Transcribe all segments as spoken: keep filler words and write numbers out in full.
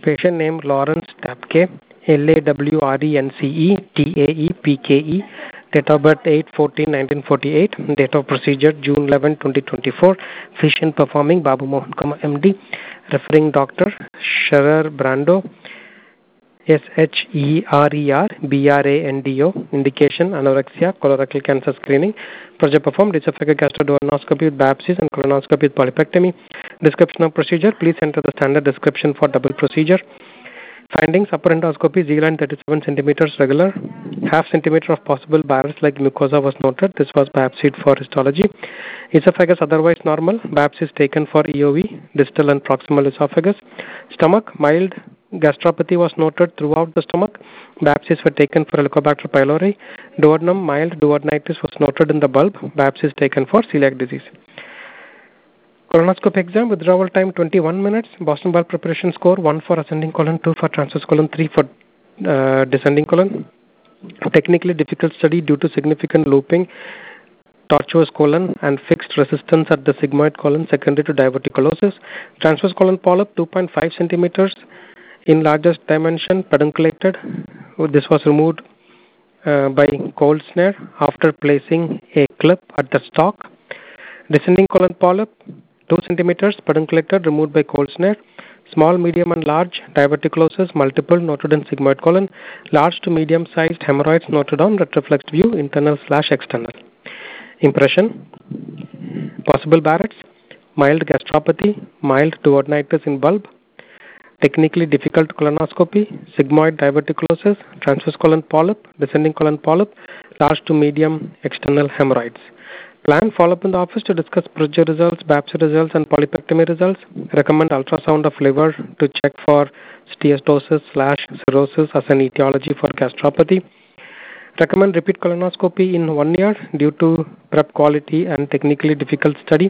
Patient name Lawrence Tapke, L A W R E N C E T A E P K E, date of birth eight fourteen nineteen forty-eight, date of procedure June eleventh twenty twenty-four, physician performing Babu Mohan Kumar M D, referring doctor Sharar Brando, S H E R E R B R A N D O, indication anorexia, colorectal cancer screening, procedure performed esophageal gastroduodenoscopy with biopsies and colonoscopy with polypectomy. Description of procedure, please enter the standard description for double procedure. Findings, upper endoscopy, Z-line thirty-seven centimeters regular, half centimeter of possible Barrett's like mucosa was noted. This was biopsied for histology. Esophagus otherwise normal, biopsies taken for E O V, distal and proximal esophagus. Stomach, mild gastropathy was noted throughout the stomach. Biopsies were taken for Helicobacter pylori. Duodenum, mild duodenitis was noted in the bulb. Biopsies taken for celiac disease. Colonoscopy exam, withdrawal time twenty-one minutes. Boston bulb preparation score one for ascending colon, two for transverse colon, three for uh, descending colon. Technically difficult study due to significant looping, tortuous colon and fixed resistance at the sigmoid colon secondary to diverticulosis. Transverse colon polyp two point five centimeters in largest dimension, pedunculated. This was removed uh, by cold snare after placing a clip at the stalk. Descending colon polyp two centimeters, pedunculated, removed by cold snare. Small, medium and large diverticulosis, multiple, noted in sigmoid colon. Large to medium sized hemorrhoids noted on retroflexed view, internal slash external. Impression, possible Barrett's, mild gastropathy, mild duodenitis in bulb, technically difficult colonoscopy, sigmoid diverticulosis, transverse colon polyp, descending colon polyp, large to medium external hemorrhoids. Plan follow-up in the office to discuss procedure results, biopsy results and polypectomy results. Recommend ultrasound of liver to check for steatosis slash cirrhosis as an etiology for gastropathy. Recommend repeat colonoscopy in one year due to prep quality and technically difficult study.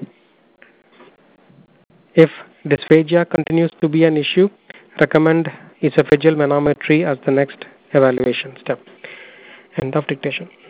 If dysphagia continues to be an issue, recommend esophageal manometry as the next evaluation step. End of dictation.